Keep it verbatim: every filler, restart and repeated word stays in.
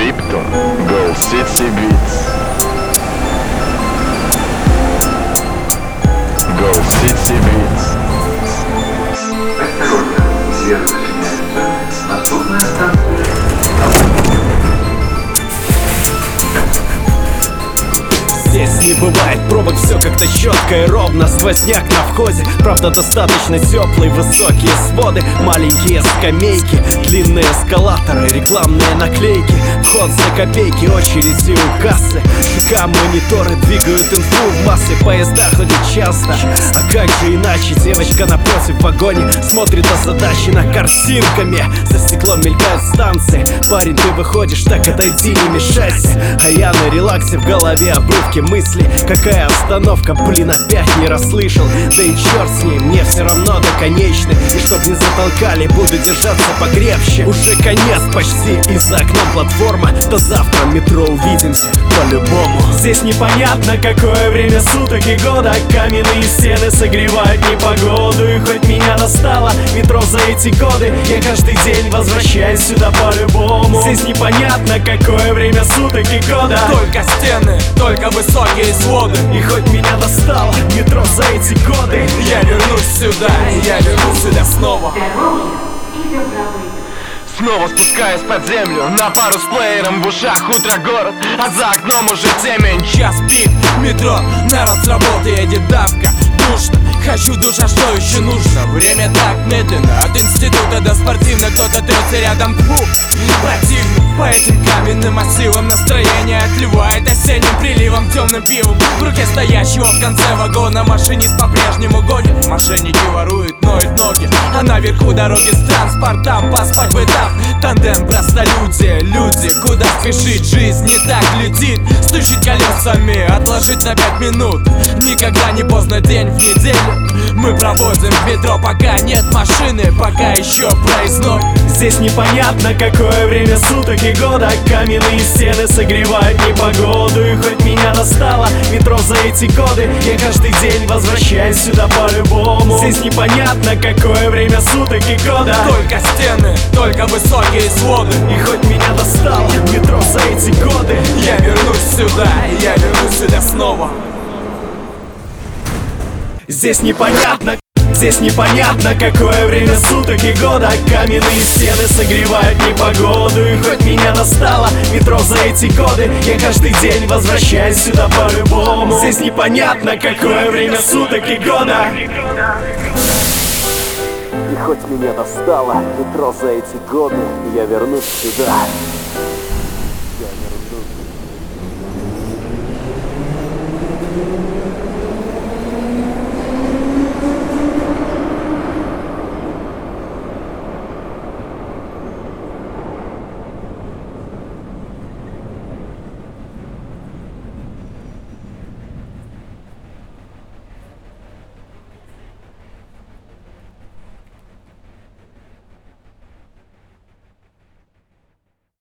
Липтон, Gold City Beats. Gold City Beats. Осторожно, сверху сменяется наступная станция. Здесь не бывает пробок, все как-то четко и ровно. Сквозняк на входе, правда достаточно теплый. Высокие своды, маленькие скамейки, длинные эскалаторы, рекламные наклейки. Вход за копейки, очереди у кассы. ЖК-мониторы двигают инфу в массы. Поезда ходят часто, а как же иначе? Девочка напротив в вагоне смотрит озадаченно картинками. За стеклом мелькают станции. Парень, ты выходишь, так отойди, не мешайся. А я на релаксе, в голове обрывки мысли. Какая остановка, блин, опять не расслышал. Да и черт с ней, мне все равно до конечной. И чтоб не затолкали, буду держаться покрепче. Уже конец почти, и за окном платформа. До завтра метро увидимся, по-любому. Здесь непонятно, какое время суток и года. Каменные стены согревают непогоду. И хоть меня достало метро за эти годы, я каждый день возвращаюсь сюда по-любому. Здесь непонятно, какое время суток и года. Только стены, только высокие своды. И хоть меня достало метро за эти годы, я вернусь сюда, я вернусь сюда снова. Снова спускаюсь под землю, на пару с плеером в ушах, утро город, а за окном уже темень. Час пик, метро, народ с работы едет, давка, душно. Хочу душа, что еще нужно? Время так медленно, от института до спортивной. Кто-то трется рядом, фу, противно. По этим каменным массивам настроение отливает осенним приливом, темным пивом. В руке стоящего в конце вагона машинист по-прежнему гонит. Мошенники воруют, ноют ноги, а наверху дороги с транспортом. Поспать бы там, тандем простолюдия. Люди, куда спешить, жизнь не так летит. Стучит колесами, отложить на пять минут. Никогда не поздно, день в неделю мы проводим в метро, пока нет машины, пока еще проездной. Здесь непонятно, какое время суток и года. Каменные стены согревают непогоду. И хоть меня достало метро за эти годы, я каждый день возвращаюсь сюда по-любому. Здесь непонятно, какое время суток и года. Только стены, только высокие своды. И хоть меня достало метро за эти годы, я вернусь сюда, я вернусь сюда снова. Здесь непонятно, здесь непонятно, какое время суток и года. Каменные стены согревают непогоду. И хоть меня достало метро за эти годы, я каждый день возвращаюсь сюда по-любому. Здесь непонятно, какое время суток и года. И хоть меня достало метро за эти годы, я вернусь сюда.